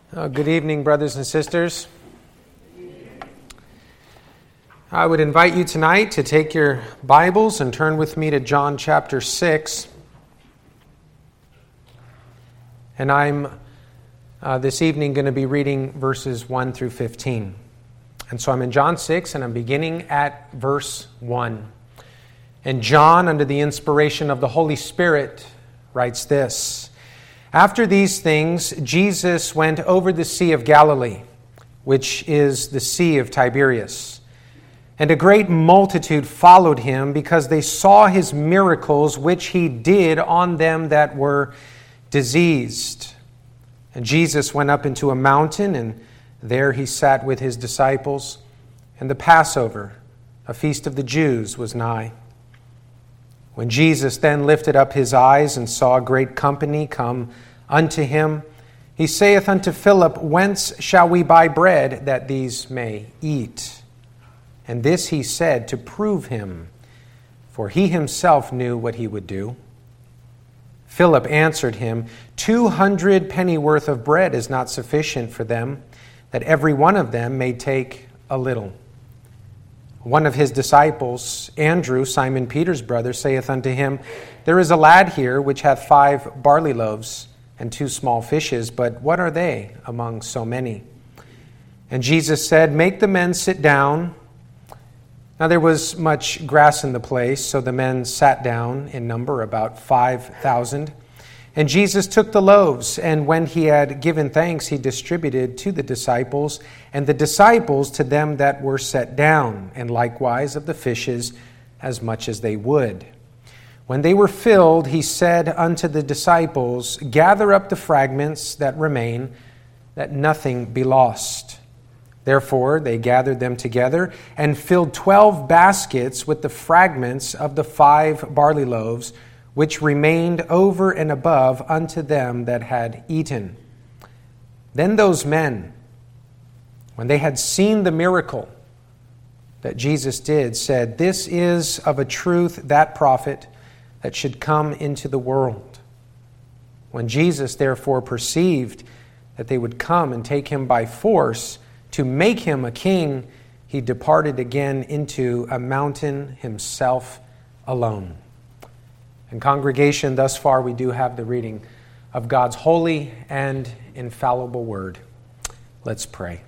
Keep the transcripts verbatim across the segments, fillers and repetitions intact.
Uh, good evening, brothers and sisters. I would invite you tonight to take your Bibles and turn with me to John chapter six. And I'm uh, this evening going to be reading verses one through fifteen. And so I'm in John six, and I'm beginning at verse one. And John, under the inspiration of the Holy Spirit, writes this: After these things, Jesus went over the Sea of Galilee, which is the Sea of Tiberias. And a great multitude followed him, because they saw his miracles which he did on them that were diseased. And Jesus went up into a mountain, and there he sat with his disciples. And the Passover, a feast of the Jews, was nigh. When Jesus then lifted up his eyes and saw a great company come unto him, he saith unto Philip, Whence shall we buy bread that these may eat? And this he said to prove him, for he himself knew what he would do. Philip answered him, Two hundred pennyworth of bread is not sufficient for them, that every one of them may take a little. One of his disciples, Andrew, Simon Peter's brother, saith unto him, There is a lad here which hath five barley loaves and two small fishes, but what are they among so many? And Jesus said, Make the men sit down. Now there was much grass in the place, so the men sat down in number, about five thousand. And Jesus took the loaves, and when he had given thanks, he distributed to the disciples, and the disciples to them that were set down, and likewise of the fishes as much as they would. When they were filled, he said unto the disciples, Gather up the fragments that remain, that nothing be lost. Therefore they gathered them together, and filled twelve baskets with the fragments of the five barley loaves, which remained over and above unto them that had eaten. Then those men, when they had seen the miracle that Jesus did, said, This is of a truth that prophet that should come into the world. When Jesus therefore perceived that they would come and take him by force to make him a king, he departed again into a mountain himself alone. And congregation, thus far we do have the reading of God's holy and infallible word. Let's pray.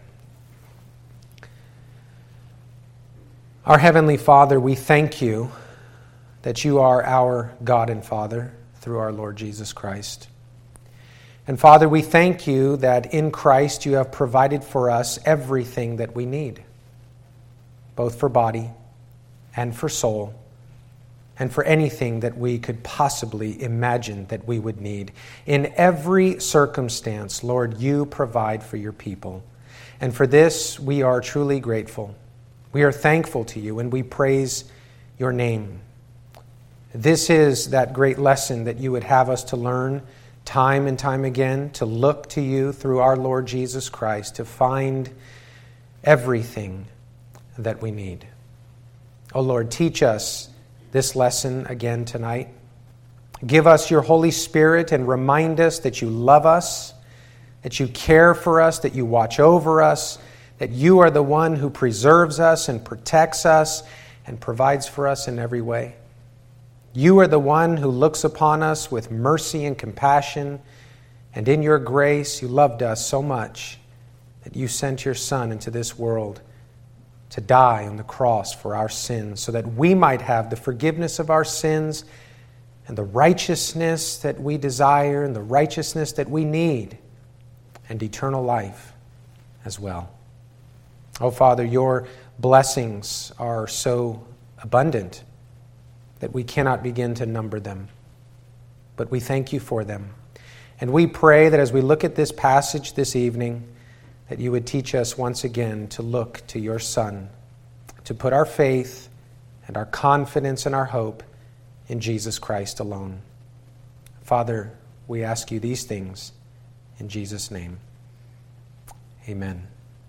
Our Heavenly Father, we thank you that you are our God and Father through our Lord Jesus Christ. And Father, we thank you that in Christ you have provided for us everything that we need, both for body and for soul, and for anything that we could possibly imagine that we would need. In every circumstance, Lord, you provide for your people. And for this, we are truly grateful. We are thankful to you, and we praise your name. This is that great lesson that you would have us to learn time and time again, to look to you through our Lord Jesus Christ, to find everything that we need. Oh Lord, teach us this lesson again tonight. Give us your Holy Spirit and remind us that you love us, that you care for us, that you watch over us, that you are the one who preserves us and protects us and provides for us in every way. You are the one who looks upon us with mercy and compassion, and in your grace you loved us so much that you sent your Son into this world to die on the cross for our sins, so that we might have the forgiveness of our sins and the righteousness that we desire and the righteousness that we need, and eternal life as well. Oh, Father, your blessings are so abundant that we cannot begin to number them, but we thank you for them. And we pray that as we look at this passage this evening, that you would teach us once again to look to your Son, to put our faith and our confidence and our hope in Jesus Christ alone. Father, we ask you these things in Jesus' name. Amen.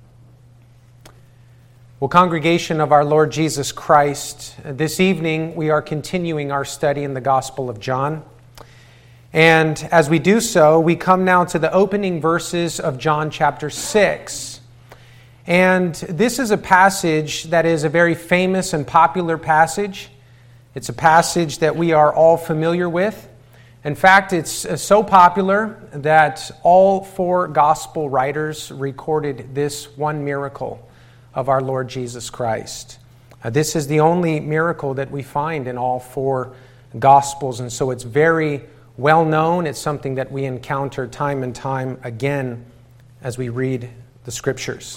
Well, congregation of our Lord Jesus Christ, this evening we are continuing our study in the Gospel of John. And as we do so, we come now to the opening verses of John chapter six. And this is a passage that is a very famous and popular passage. It's a passage that we are all familiar with. In fact, it's so popular that all four gospel writers recorded this one miracle of our Lord Jesus Christ. Uh, this is the only miracle that we find in all four gospels, and so it's very well known. It's something that we encounter time and time again as we read the Scriptures.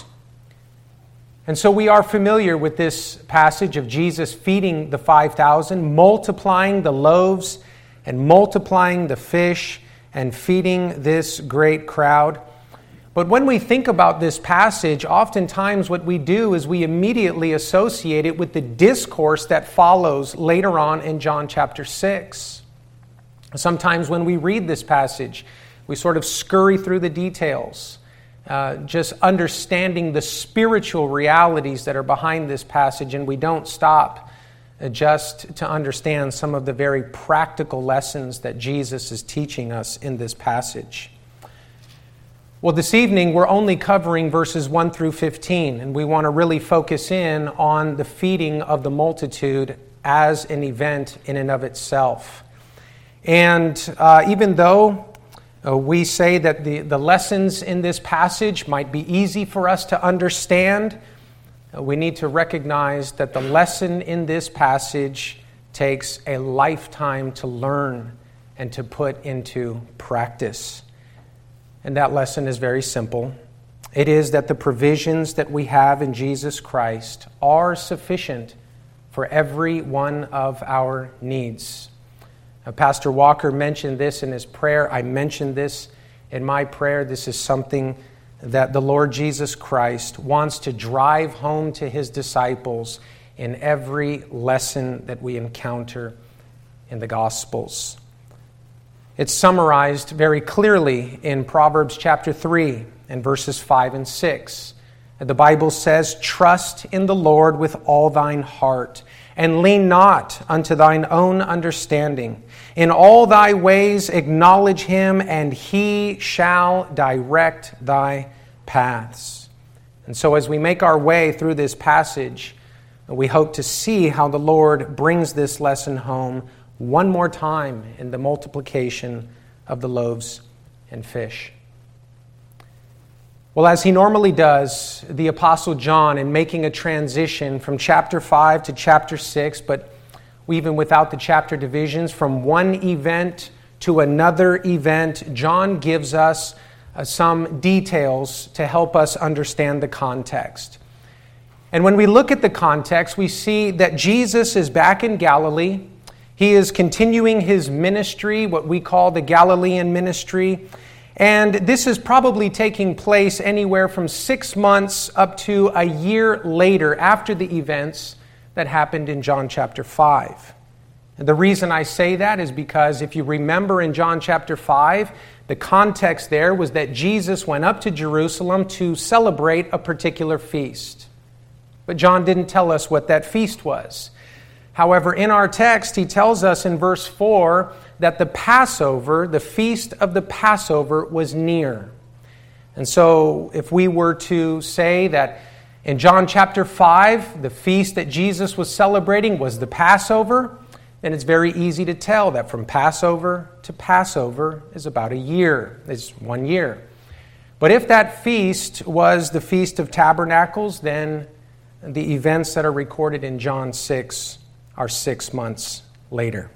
And so we are familiar with this passage of Jesus feeding the five thousand, multiplying the loaves and multiplying the fish and feeding this great crowd. But when we think about this passage, oftentimes what we do is we immediately associate it with the discourse that follows later on in John chapter six. Sometimes when we read this passage, we sort of scurry through the details, uh, just understanding the spiritual realities that are behind this passage, and we don't stop just to understand some of the very practical lessons that Jesus is teaching us in this passage. Well, this evening we're only covering verses one through fifteen, and we want to really focus in on the feeding of the multitude as an event in and of itself. And uh, even though uh, we say that the, the lessons in this passage might be easy for us to understand, uh, we need to recognize that the lesson in this passage takes a lifetime to learn and to put into practice. And that lesson is very simple. It is that the provisions that we have in Jesus Christ are sufficient for every one of our needs. Uh, Pastor Walker mentioned this in his prayer. I mentioned this in my prayer. This is something that the Lord Jesus Christ wants to drive home to his disciples in every lesson that we encounter in the Gospels. It's summarized very clearly in Proverbs chapter three and verses five and six. The Bible says, "Trust in the Lord with all thine heart, and lean not unto thine own understanding. In all thy ways acknowledge him, and he shall direct thy paths." And so as we make our way through this passage, we hope to see how the Lord brings this lesson home one more time in the multiplication of the loaves and fish. Well, as he normally does, the Apostle John, in making a transition from chapter five to chapter six, but even without the chapter divisions, from one event to another event, John gives us uh, some details to help us understand the context. And when we look at the context, we see that Jesus is back in Galilee. He is continuing his ministry, what we call the Galilean ministry. And this is probably taking place anywhere from six months up to a year later after the events that happened in John chapter five. And the reason I say that is because if you remember in John chapter five, the context there was that Jesus went up to Jerusalem to celebrate a particular feast. But John didn't tell us what that feast was. However, in our text, he tells us in verse four that the Passover, the feast of the Passover, was near. And so if we were to say that in John chapter five, the feast that Jesus was celebrating was the Passover, then it's very easy to tell that from Passover to Passover is about a year, is one year. But if that feast was the Feast of Tabernacles, then the events that are recorded in John six are six months later.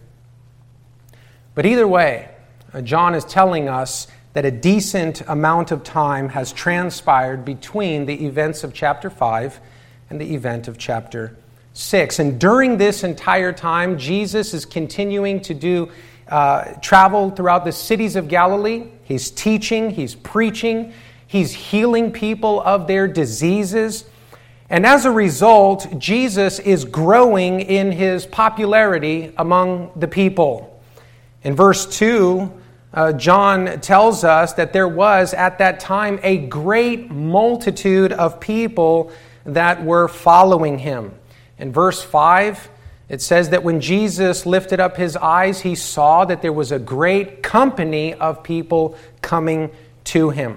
But either way, John is telling us that a decent amount of time has transpired between the events of chapter five and the event of chapter six. And during this entire time, Jesus is continuing to do uh, travel throughout the cities of Galilee. He's teaching, he's preaching, he's healing people of their diseases. And as a result, Jesus is growing in his popularity among the people. In verse two, uh, John tells us that there was at that time a great multitude of people that were following him. In verse five, It says that when Jesus lifted up his eyes, he saw that there was a great company of people coming to him.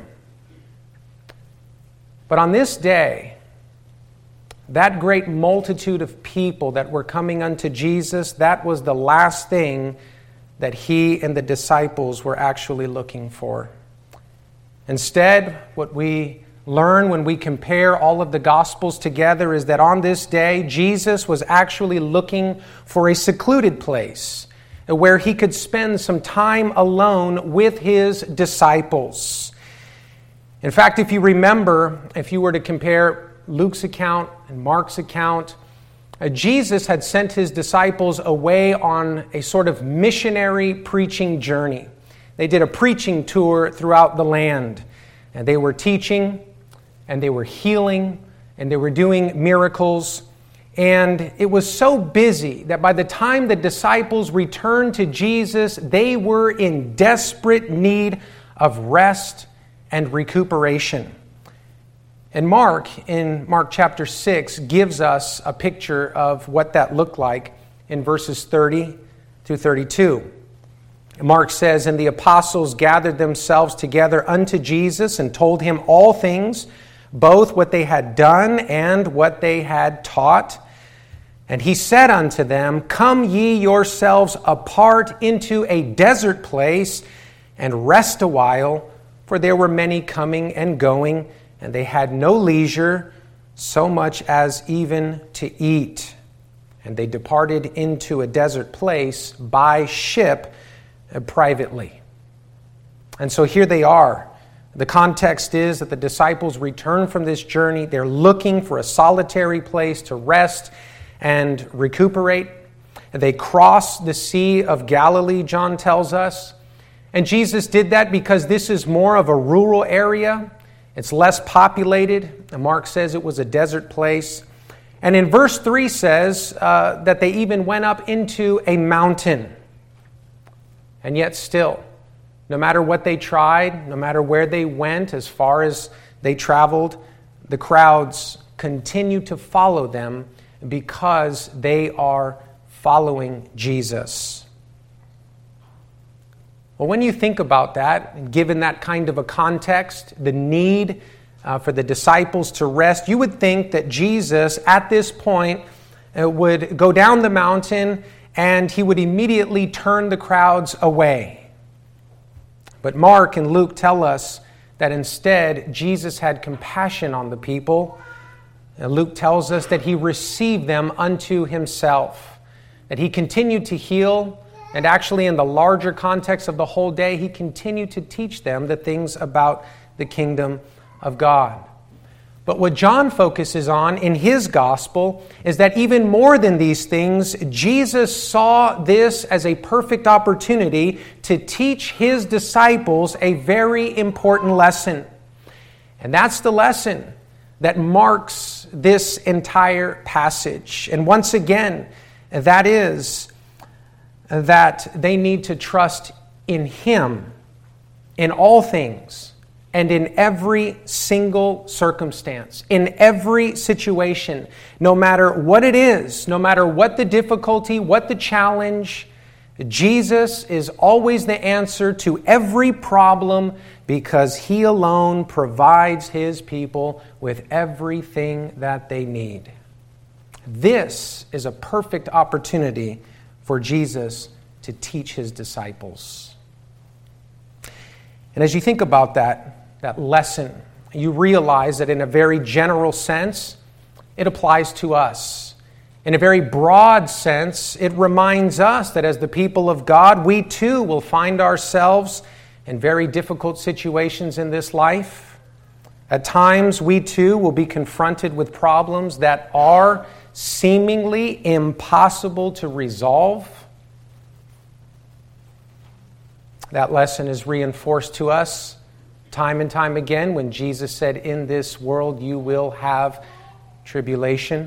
But on this day, that great multitude of people that were coming unto Jesus, that was the last thing that he and the disciples were actually looking for. Instead, what we learn when we compare all of the Gospels together is that on this day, Jesus was actually looking for a secluded place where he could spend some time alone with his disciples. In fact, if you remember, if you were to compare Luke's account and Mark's account, uh, Jesus had sent his disciples away on a sort of missionary preaching journey. They did a preaching tour throughout the land, and they were teaching, and they were healing, and they were doing miracles. And it was so busy that by the time the disciples returned to Jesus, they were in desperate need of rest and recuperation. And Mark, in Mark chapter six, gives us a picture of what that looked like in verses thirty through thirty-two. Mark says, "And the apostles gathered themselves together unto Jesus and told him all things, both what they had done and what they had taught. And he said unto them, Come ye yourselves apart into a desert place and rest a while, for there were many coming and going, and they had no leisure, so much as even to eat. And they departed into a desert place by ship uh, privately." And so here they are. The context is that the disciples return from this journey. They're looking for a solitary place to rest and recuperate. They cross the Sea of Galilee, John tells us. And Jesus did that because this is more of a rural area. It's less populated. And Mark says it was a desert place. And in verse three says uh, that they even went up into a mountain. And yet still, no matter what they tried, no matter where they went, as far as they traveled, the crowds continue to follow them because they are following Jesus. Well, when you think about that, given that kind of a context, the need uh, for the disciples to rest, you would think that Jesus, at this point, uh, would go down the mountain and he would immediately turn the crowds away. But Mark and Luke tell us that instead, Jesus had compassion on the people. And Luke tells us that he received them unto himself, that he continued to heal, and actually in the larger context of the whole day, he continued to teach them the things about the kingdom of God. But what John focuses on in his gospel is that even more than these things, Jesus saw this as a perfect opportunity to teach his disciples a very important lesson. And that's the lesson that marks this entire passage. And once again, that is that they need to trust in him in all things, and in every single circumstance, in every situation, no matter what it is, no matter what the difficulty, what the challenge, Jesus is always the answer to every problem because he alone provides his people with everything that they need. This is a perfect opportunity for Jesus to teach his disciples. And as you think about that, that lesson, you realize that in a very general sense, it applies to us. In a very broad sense, it reminds us that as the people of God, we too will find ourselves in very difficult situations in this life. At times, we too will be confronted with problems that are seemingly impossible to resolve. That lesson is reinforced to us time and time again when Jesus said, "In this world you will have tribulation."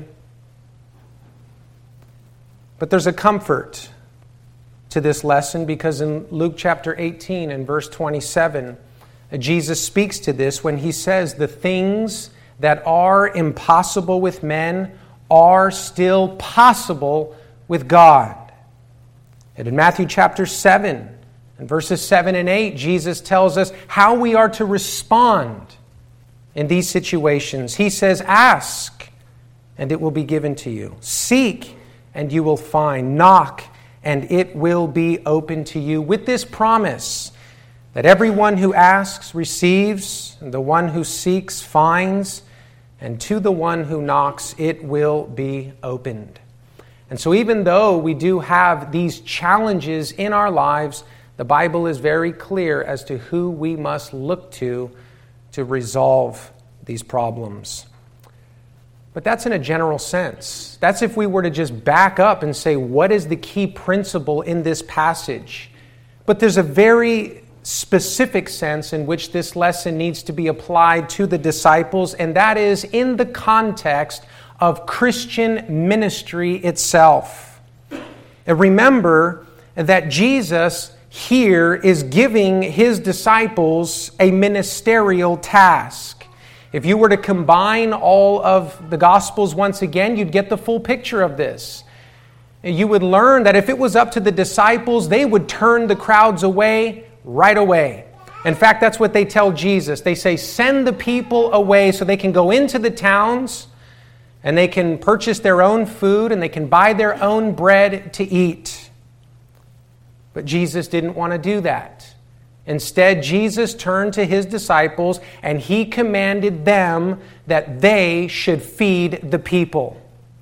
But there's a comfort to this lesson because in Luke chapter eighteen and verse twenty-seven, Jesus speaks to this when he says, "The things that are impossible with men are still possible with God. And in Matthew chapter seven, in verses seven and eight, Jesus tells us how we are to respond in these situations. He says, "Ask, and it will be given to you. Seek, and you will find. Knock, and it will be open to you." With this promise that everyone who asks receives, and the one who seeks finds, and to the one who knocks it will be opened. And so even though we do have these challenges in our lives, the Bible is very clear as to who we must look to to resolve these problems. But that's in a general sense. That's if we were to just back up and say, what is the key principle in this passage? But there's a very specific sense in which this lesson needs to be applied to the disciples, and that is in the context of Christian ministry itself. And remember that Jesus here is giving his disciples a ministerial task. If you were to combine all of the Gospels once again, you'd get the full picture of this. You would learn that if it was up to the disciples, they would turn the crowds away right away. In fact, that's what they tell Jesus. They say, send the people away so they can go into the towns and they can purchase their own food and they can buy their own bread to eat. But Jesus didn't want to do that. Instead, Jesus turned to his disciples and he commanded them that they should feed the people.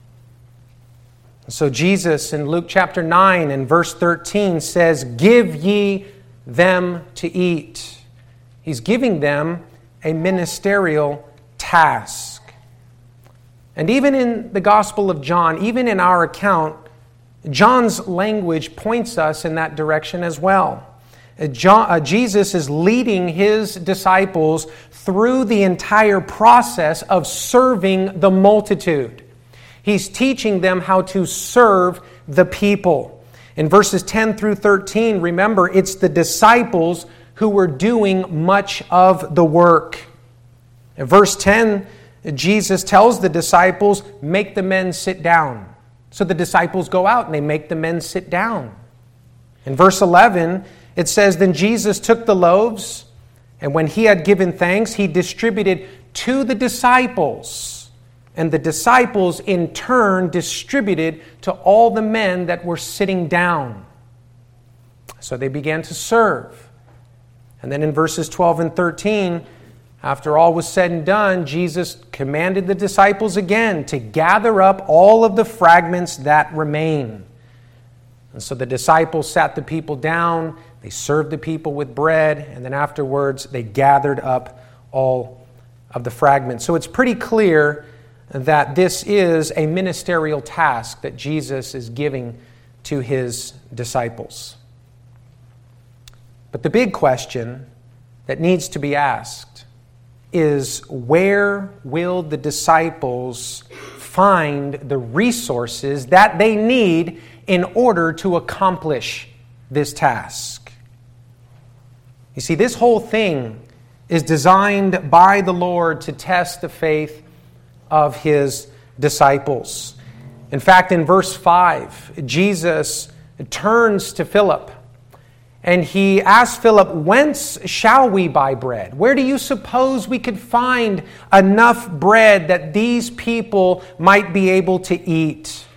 So Jesus in Luke chapter nine and verse thirteen says, "Give ye them to eat." He's giving them a ministerial task. And even in the Gospel of John, even in our account, John's language points us in that direction as well. John, uh, Jesus is leading his disciples through the entire process of serving the multitude. He's teaching them how to serve the people. In verses ten through thirteen, remember, it's the disciples who were doing much of the work. In verse ten, Jesus tells the disciples, make the men sit down. So the disciples go out and they make the men sit down. In verse eleven, it says, then Jesus took the loaves, and when he had given thanks, he distributed to the disciples. And the disciples in turn distributed to all the men that were sitting down. So they began to serve. And then in verses twelve and thirteen, after all was said and done, Jesus commanded the disciples again to gather up all of the fragments that remain. And so the disciples sat the people down, they served the people with bread, and then afterwards they gathered up all of the fragments. So it's pretty clear that this is a ministerial task that Jesus is giving to his disciples. But the big question that needs to be asked is, where will the disciples find the resources that they need in order to accomplish this task? You see, this whole thing is designed by the Lord to test the faith of his disciples. In fact, in verse five, Jesus turns to Philip and he asks Philip, whence shall we buy bread? Where do you suppose we could find enough bread that these people might be able to eat?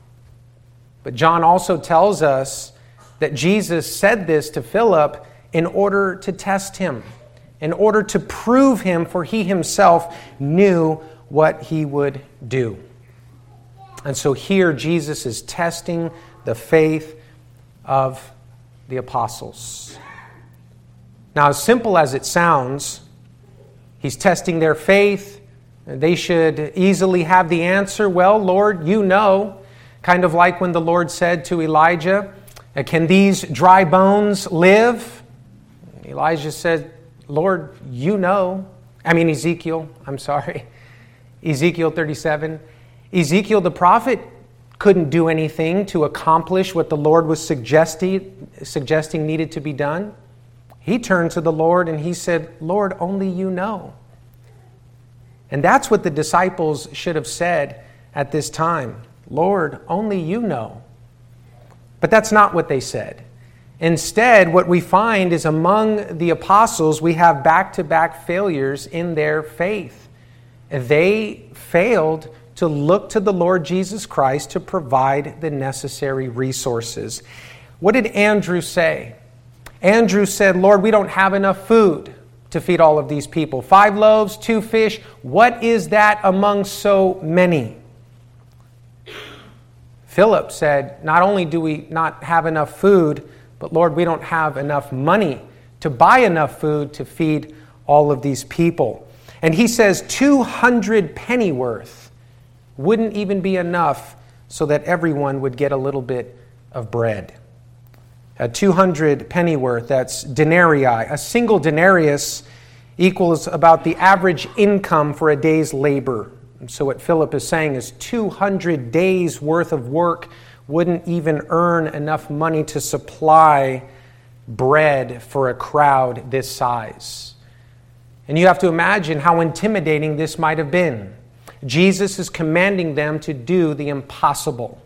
But John also tells us that Jesus said this to Philip in order to test him, in order to prove him, for he himself knew what he would do. And so here Jesus is testing the faith of the apostles. Now, as simple as it sounds, he's testing their faith. They should easily have the answer. Well, Lord, you know. Kind of like when the Lord said to Elijah, can these dry bones live? Elijah said, Lord, you know. I mean, Ezekiel, I'm sorry. Ezekiel thirty-seven. Ezekiel the prophet couldn't do anything to accomplish what the Lord was suggesting, suggesting needed to be done. He turned to the Lord and he said, Lord, only you know. And that's what the disciples should have said at this time. Lord, only you know. But that's not what they said. Instead, what we find is among the apostles, we have back-to-back failures in their faith. They failed to look to the Lord Jesus Christ to provide the necessary resources. What did Andrew say? Andrew said, Lord, we don't have enough food to feed all of these people. Five loaves, two fish. What is that among so many? Philip said, not only do we not have enough food, but Lord, we don't have enough money to buy enough food to feed all of these people. And he says two hundred pennyworth wouldn't even be enough so that everyone would get a little bit of bread. A two hundred pennyworth, that's denarii. A single denarius equals about the average income for a day's labor. And so what Philip is saying is two hundred days worth of work wouldn't even earn enough money to supply bread for a crowd this size. And you have to imagine how intimidating this might have been. Jesus is commanding them to do the impossible.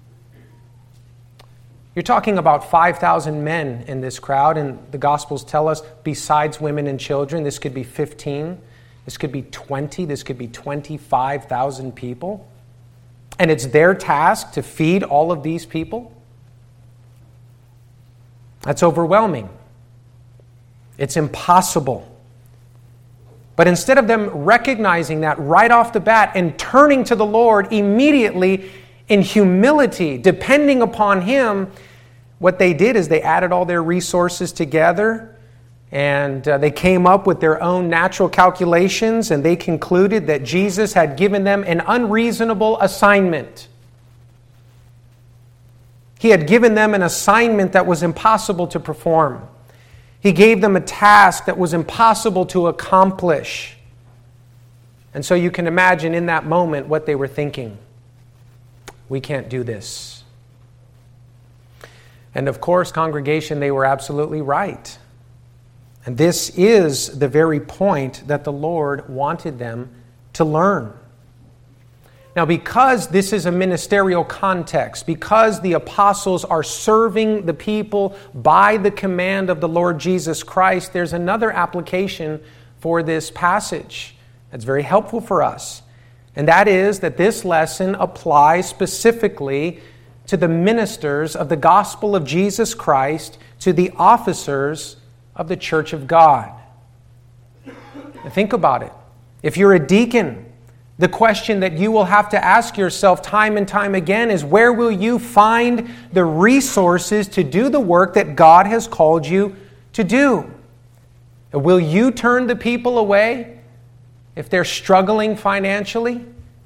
You're talking about five thousand men in this crowd, and the Gospels tell us, besides women and children, this could be fifteen, this could be twenty, this could be twenty-five thousand people. And it's their task to feed all of these people? That's overwhelming. It's impossible. But instead of them recognizing that right off the bat and turning to the Lord immediately in humility, depending upon Him, what they did is they added all their resources together, and uh, they came up with their own natural calculations, and they concluded that Jesus had given them an unreasonable assignment. He had given them an assignment that was impossible to perform. He gave them a task that was impossible to accomplish. And so you can imagine in that moment what they were thinking. We can't do this. And of course, congregation, they were absolutely right. And this is the very point that the Lord wanted them to learn. Now, because this is a ministerial context, because the apostles are serving the people by the command of the Lord Jesus Christ, there's another application for this passage that's very helpful for us. And that is that this lesson applies specifically to the ministers of the gospel of Jesus Christ, to the officers of the church of God. Now think about it. If you're a deacon, the question that you will have to ask yourself time and time again is, where will you find the resources to do the work that God has called you to do? Will you turn the people away if they're struggling financially?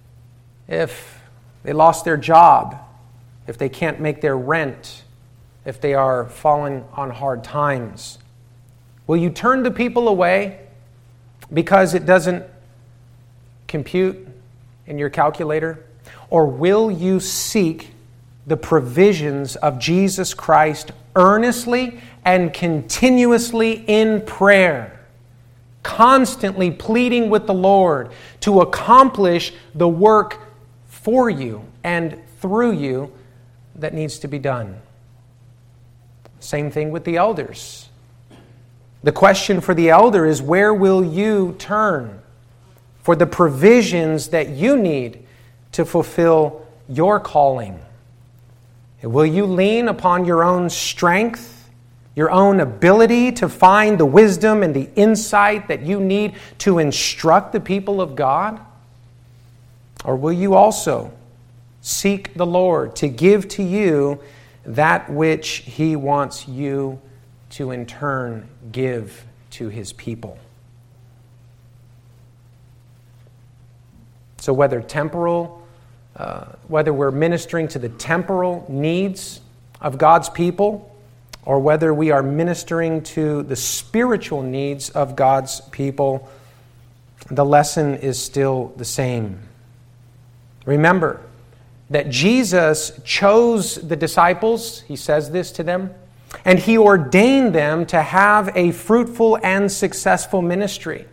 If they lost their job? If they can't make their rent? If they are falling on hard times? Will you turn the people away because it doesn't compute in your calculator? Or will you seek the provisions of Jesus Christ earnestly and continuously in prayer, constantly pleading with the Lord to accomplish the work for you and through you that needs to be done? Same thing with the elders. The question for the elder is, where will you turn for the provisions that you need to fulfill your calling? Will you lean upon your own strength, your own ability to find the wisdom and the insight that you need to instruct the people of God? Or will you also seek the Lord to give to you that which He wants you to in turn give to His people? So whether temporal, uh, whether we're ministering to the temporal needs of God's people, or whether we are ministering to the spiritual needs of God's people, the lesson is still the same. Remember that Jesus chose the disciples, He says this to them, and He ordained them to have a fruitful and successful ministry.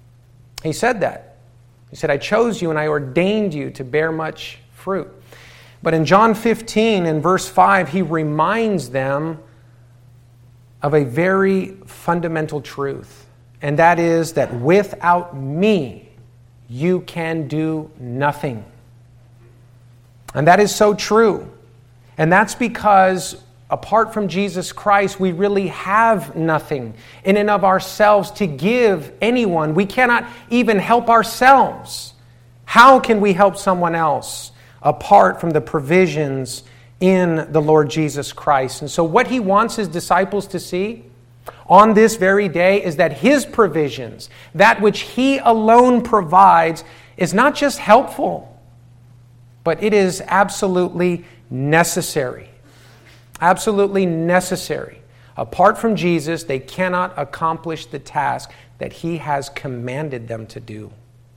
He said that. He said, I chose you and I ordained you to bear much fruit. But in John fifteen, in verse five, he reminds them of a very fundamental truth. And that is that without me, you can do nothing. And that is so true. And that's because apart from Jesus Christ, we really have nothing in and of ourselves to give anyone. We cannot even help ourselves. How can we help someone else apart from the provisions in the Lord Jesus Christ? And so what he wants his disciples to see on this very day is that his provisions, that which he alone provides, is not just helpful, but it is absolutely necessary. Absolutely necessary. Apart from Jesus, they cannot accomplish the task that he has commanded them to do.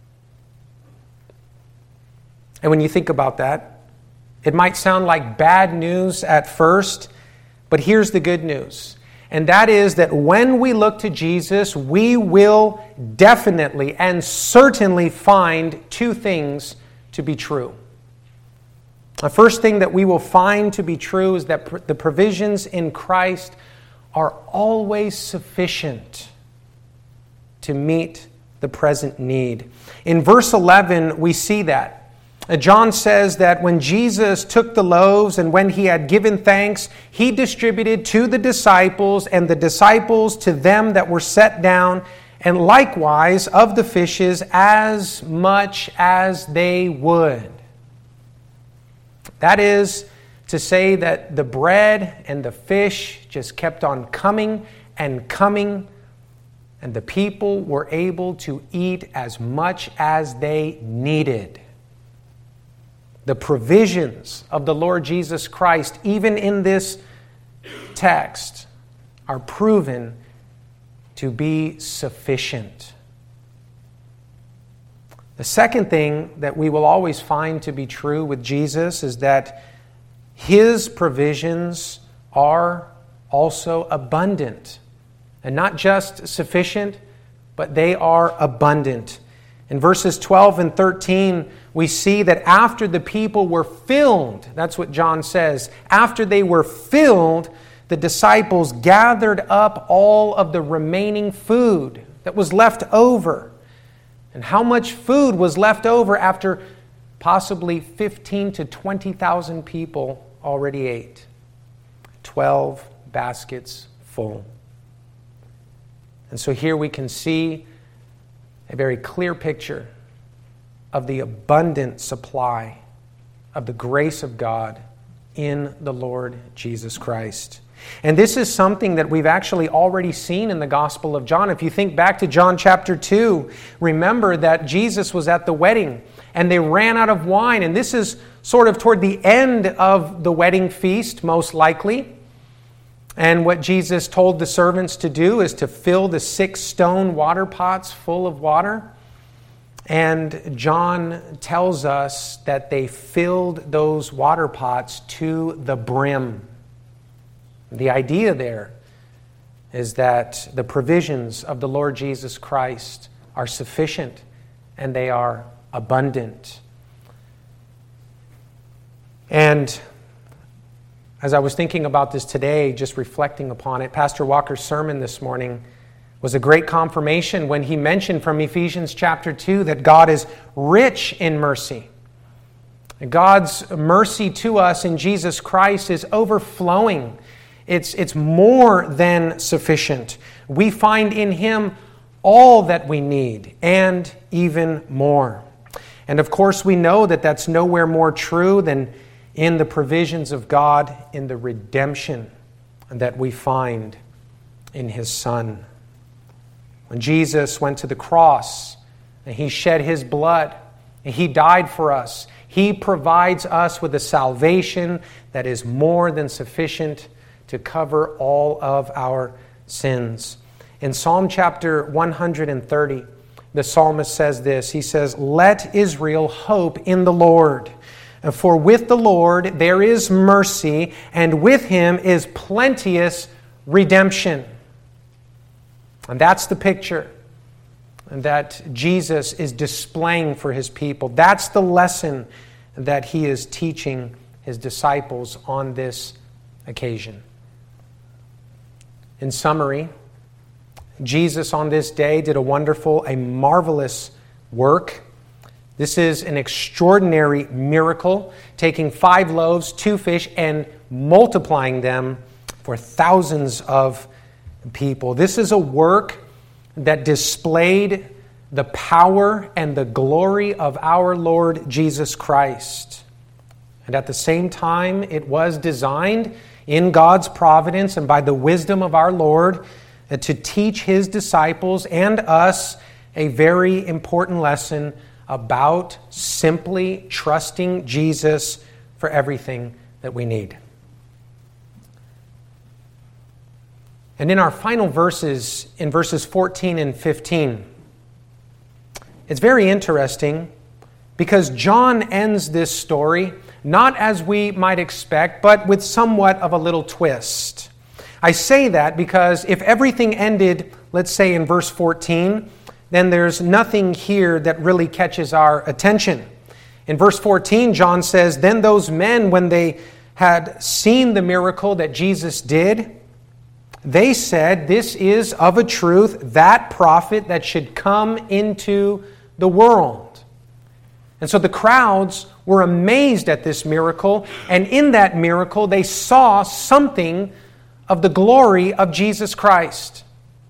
And when you think about that, it might sound like bad news at first, but here's the good news. And that is that when we look to Jesus, we will definitely and certainly find two things to be true. The first thing that we will find to be true is that pr- the provisions in Christ are always sufficient to meet the present need. In verse eleven, we see that. John says that when Jesus took the loaves and when he had given thanks, he distributed to the disciples and the disciples to them that were set down, and likewise of the fishes as much as they would. That is to say that the bread and the fish just kept on coming and coming, and the people were able to eat as much as they needed. The provisions of the Lord Jesus Christ, even in this text, are proven to be sufficient. The second thing that we will always find to be true with Jesus is that his provisions are also abundant. And not just sufficient, but they are abundant. In verses twelve and thirteen, we see that after the people were filled, that's what John says, after they were filled, the disciples gathered up all of the remaining food that was left over. And how much food was left over after possibly fifteen to twenty thousand people already ate? twelve baskets full. And so here we can see a very clear picture of the abundant supply of the grace of God in the Lord Jesus Christ. And this is something that we've actually already seen in the Gospel of John. If you think back to John chapter two, remember that Jesus was at the wedding and they ran out of wine. And this is sort of toward the end of the wedding feast, most likely. And what Jesus told the servants to do is to fill the six stone water pots full of water. And John tells us that they filled those water pots to the brim. The idea there is that the provisions of the Lord Jesus Christ are sufficient and they are abundant. And as I was thinking about this today, just reflecting upon it, Pastor Walker's sermon this morning was a great confirmation when he mentioned from Ephesians chapter two that God is rich in mercy. God's mercy to us in Jesus Christ is overflowing. It's, it's more than sufficient. We find in Him all that we need and even more. And of course, we know that that's nowhere more true than in the provisions of God in the redemption that we find in His Son. When Jesus went to the cross and He shed His blood and He died for us, He provides us with a salvation that is more than sufficient to cover all of our sins. In Psalm chapter one hundred thirty, the psalmist says this. He says, "Let Israel hope in the Lord. For with the Lord there is mercy, and with Him is plenteous redemption." And that's the picture that Jesus is displaying for His people. That's the lesson that He is teaching his disciples on this occasion. In summary, Jesus on this day did a wonderful, a marvelous work. This is an extraordinary miracle, taking five loaves, two fish, and multiplying them for thousands of people. This is a work that displayed the power and the glory of our Lord Jesus Christ. And at the same time, it was designed in God's providence and by the wisdom of our Lord to teach his disciples and us a very important lesson about simply trusting Jesus for everything that we need. And in our final verses, in verses fourteen and fifteen, it's very interesting because John ends this story not as we might expect, but with somewhat of a little twist. I say that because if everything ended, let's say in verse fourteen, then there's nothing here that really catches our attention. In verse fourteen, John says, "Then those men, when they had seen the miracle that Jesus did, they said, 'This is of a truth that prophet that should come into the world.'" And so the crowds were amazed at this miracle, and in that miracle they saw something of the glory of Jesus Christ.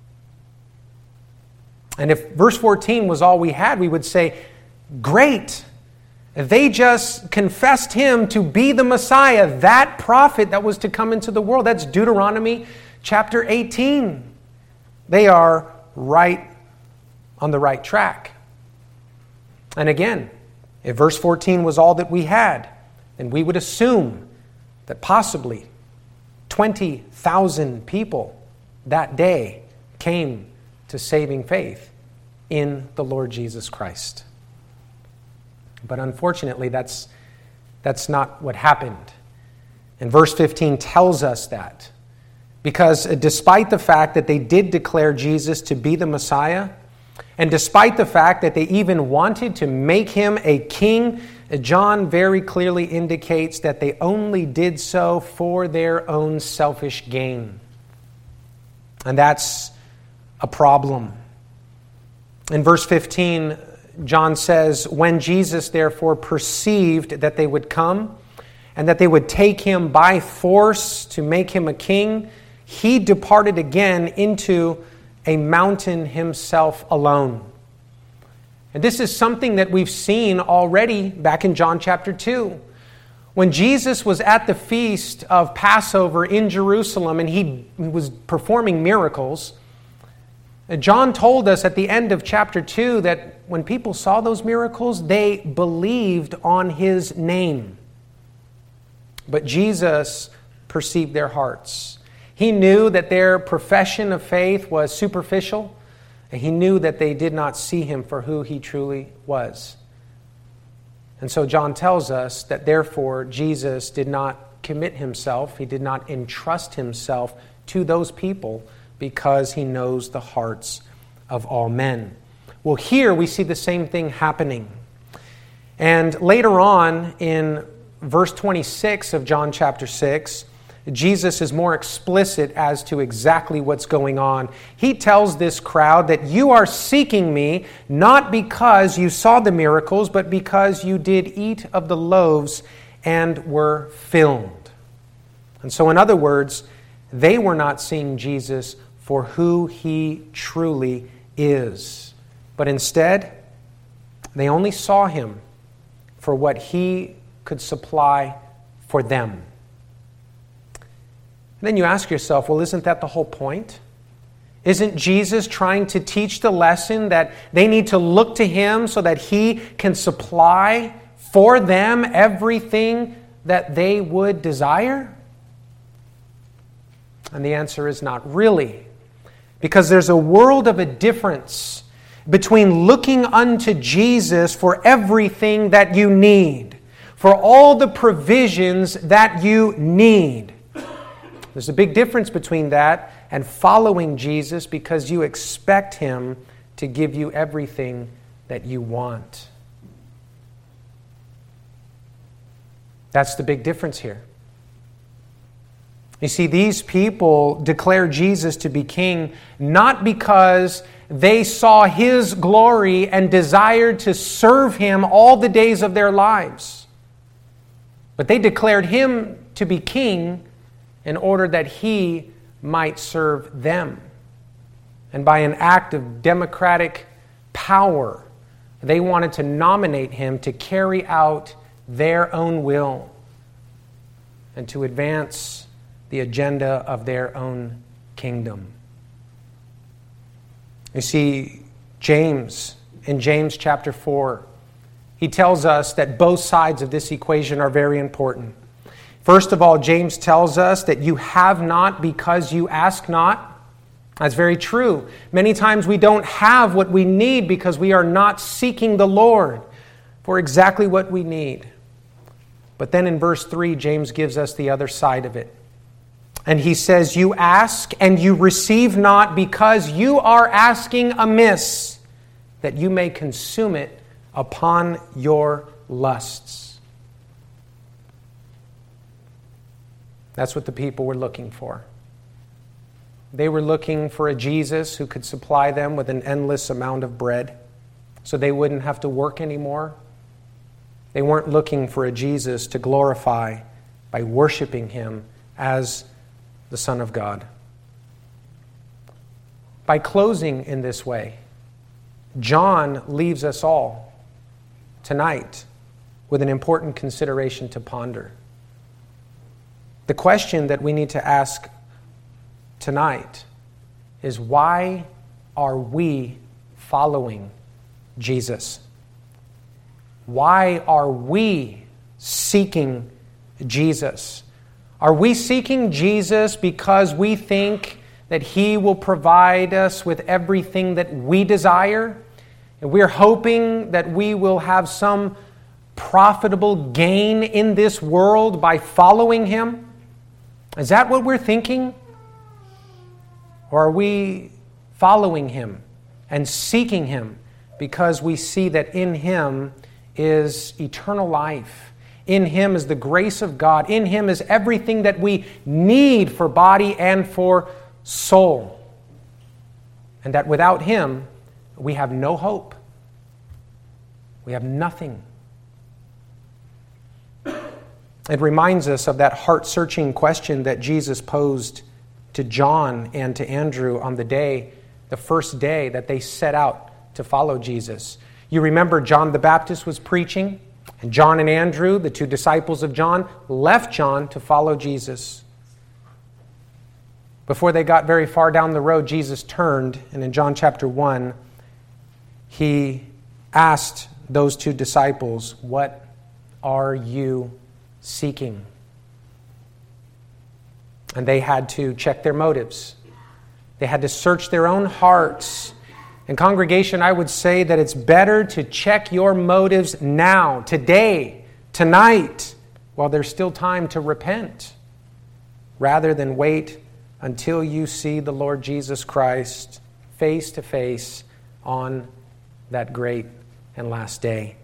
And if verse fourteen was all we had, we would say, great. They just confessed him to be the Messiah, that prophet that was to come into the world. That's Deuteronomy chapter eighteen. They are right on the right track. And again, if verse fourteen was all that we had, then we would assume that possibly twenty thousand people that day came to saving faith in the Lord Jesus Christ. But unfortunately, that's, that's not what happened. And verse fifteen tells us that. Because despite the fact that they did declare Jesus to be the Messiah, and despite the fact that they even wanted to make him a king, John very clearly indicates that they only did so for their own selfish gain. And that's a problem. In verse fifteen, John says, "When Jesus therefore perceived that they would come, and that they would take him by force to make him a king, he departed again into a mountain himself alone." And this is something that we've seen already back in John chapter two. When Jesus was at the feast of Passover in Jerusalem and he was performing miracles, John told us at the end of chapter two that when people saw those miracles, they believed on his name. But Jesus perceived their hearts. He knew that their profession of faith was superficial, and he knew that they did not see him for who he truly was. And so John tells us that therefore Jesus did not commit himself, he did not entrust himself to those people because he knows the hearts of all men. Well, here we see the same thing happening. And later on in verse twenty-six of John chapter six, Jesus is more explicit as to exactly what's going on. He tells this crowd that you are seeking me not because you saw the miracles, but because you did eat of the loaves and were filled. And so in other words, they were not seeing Jesus for who he truly is. But instead, they only saw him for what he could supply for them. And then you ask yourself, well, isn't that the whole point? Isn't Jesus trying to teach the lesson that they need to look to him so that he can supply for them everything that they would desire? And the answer is not really. Because there's a world of a difference between looking unto Jesus for everything that you need, for all the provisions that you need. There's a big difference between that and following Jesus because you expect him to give you everything that you want. That's the big difference here. You see, these people declare Jesus to be king not because they saw his glory and desired to serve him all the days of their lives, but they declared him to be king in order that he might serve them. And by an act of democratic power, they wanted to nominate him to carry out their own will and to advance the agenda of their own kingdom. You see, James, in James chapter four, he tells us that both sides of this equation are very important. First of all, James tells us that you have not because you ask not. That's very true. Many times we don't have what we need because we are not seeking the Lord for exactly what we need. But then in verse three, James gives us the other side of it. And he says, you ask and you receive not because you are asking amiss, that you may consume it upon your lusts. That's what the people were looking for. They were looking for a Jesus who could supply them with an endless amount of bread so they wouldn't have to work anymore. They weren't looking for a Jesus to glorify by worshiping him as the Son of God. By closing in this way, John leaves us all tonight with an important consideration to ponder. The question that we need to ask tonight is, why are we following Jesus? Why are we seeking Jesus? Are we seeking Jesus because we think that he will provide us with everything that we desire? And we're hoping that we will have some profitable gain in this world by following him? Is that what we're thinking? Or are we following him and seeking him because we see that in him is eternal life? In him is the grace of God. In him is everything that we need for body and for soul. And that without him, we have no hope. We have nothing. It reminds us of that heart-searching question that Jesus posed to John and to Andrew on the day, the first day that they set out to follow Jesus. You remember John the Baptist was preaching, and John and Andrew, the two disciples of John, left John to follow Jesus. Before they got very far down the road, Jesus turned, and in John chapter one, he asked those two disciples, "What are you seeking?" And they had to check their motives. They had to search their own hearts. And congregation, I would say that it's better to check your motives now, today, tonight, while there's still time to repent, rather than wait until you see the Lord Jesus Christ face to face on that great and last day.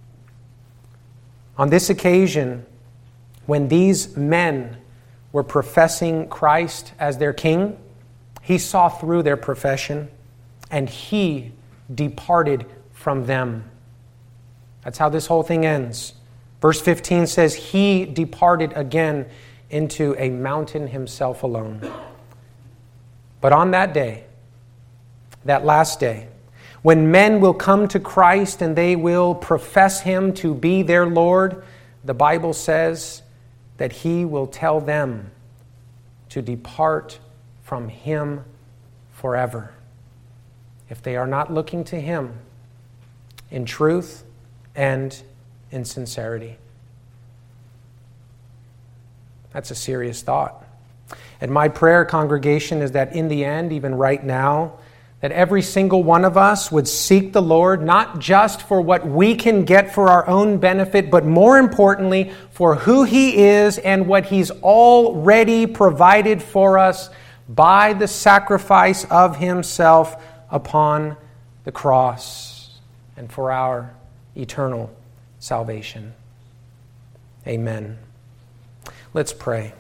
On this occasion, when these men were professing Christ as their king, he saw through their profession and he departed from them. That's how this whole thing ends. Verse fifteen says, he departed again into a mountain himself alone. But on that day, that last day, when men will come to Christ and they will profess him to be their Lord, the Bible says that he will tell them to depart from him forever, if they are not looking to him in truth and in sincerity. That's a serious thought. And my prayer, congregation, is that in the end, even right now, that every single one of us would seek the Lord, not just for what we can get for our own benefit, but more importantly, for who he is and what he's already provided for us by the sacrifice of himself upon the cross and for our eternal salvation. Amen. Let's pray.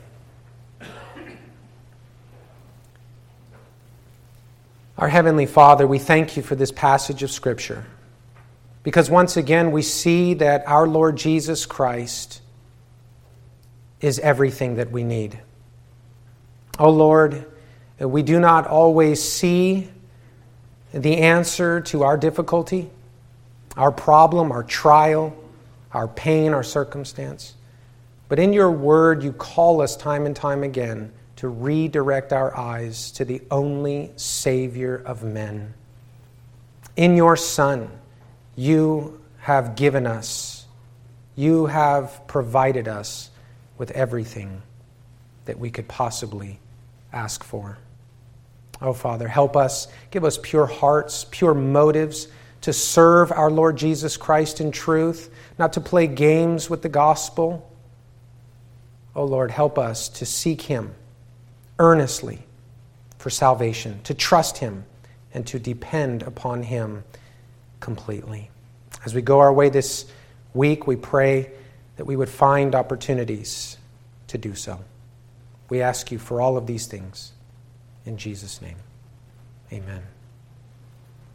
Our Heavenly Father, we thank you for this passage of Scripture, because once again we see that our Lord Jesus Christ is everything that we need. Oh Lord, we do not always see the answer to our difficulty, our problem, our trial, our pain, our circumstance. But in your word, you call us time and time again to redirect our eyes to the only Savior of men. In your Son, you have given us, you have provided us with everything that we could possibly ask for. Oh, Father, help us, give us pure hearts, pure motives to serve our Lord Jesus Christ in truth, not to play games with the gospel. Oh, Lord, help us to seek Him earnestly for salvation, to trust Him and to depend upon Him completely. As we go our way this week, we pray that we would find opportunities to do so. We ask you for all of these things in Jesus' name. Amen.